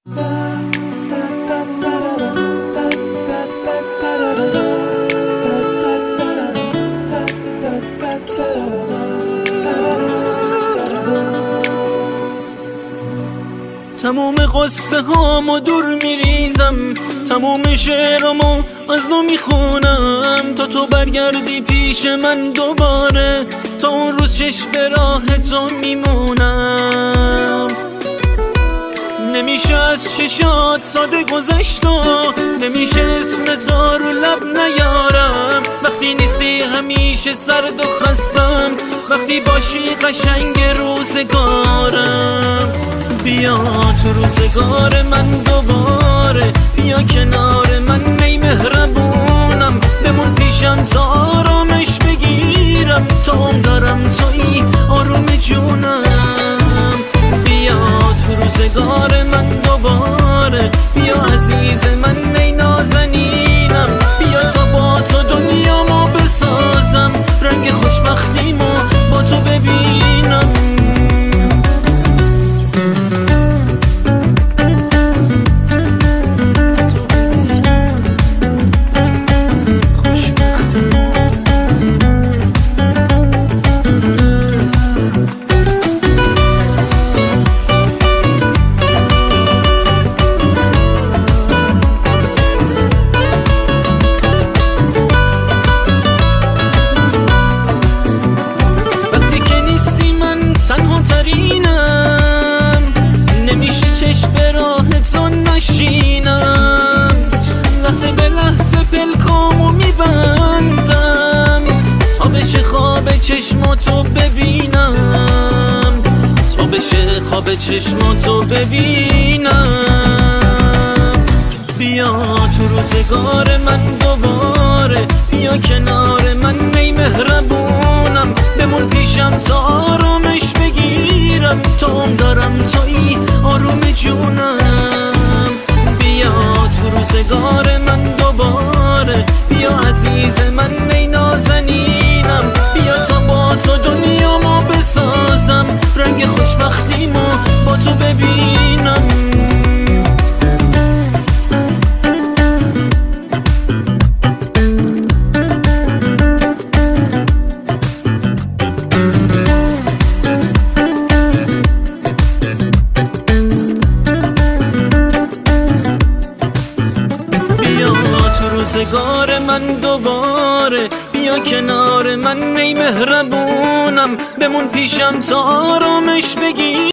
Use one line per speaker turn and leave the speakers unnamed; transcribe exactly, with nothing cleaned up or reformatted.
تموم قصه هامو دور میریزم، تموم شعرامو از نو میخونم تا تو برگردی پیش من دوباره. تا اون روز چشم به راه تو میمونم. نمیشه از چشات ساده گذشت و نمیشه اسم تو رو لب نیارم. وقتی نیستی همیشه سرد و خستم، وقتی باشی قشنگ روزگارم. بیا تو روزگار من دوباره، بیا کنار من ای مهربونم. بمون پیشم تا آرامش بگیرم، تا هم دارم تویی آروم جونم. بیا تو روزگار من دوباره، بیا عزیز من ای نازنینم. بیا تا با تو دنیامو بسازم، رنگ خوشبختیمو با تو ببینم. لحظه به لحظه پلکامو میبندم تا بشه خواب چشماتو ببینم، تا بشه خواب چشماتو ببینم. بیا تو روزگار من دوباره، بیا کنار من ای مهربونم. بمون پیشم تا آرامش بگیرم، تا هم دارم تویی آروم جونم. بیا تو روزگار من دوباره، بیا عزیز من ای نازنینم. بیا تا با تو دنیامو بسازم، رنگ خوشبختیمو با تو ببینم. روزگار من دوباره، بیا کنار من ای مهربونم. بمون پیشم تا آرامش بگیر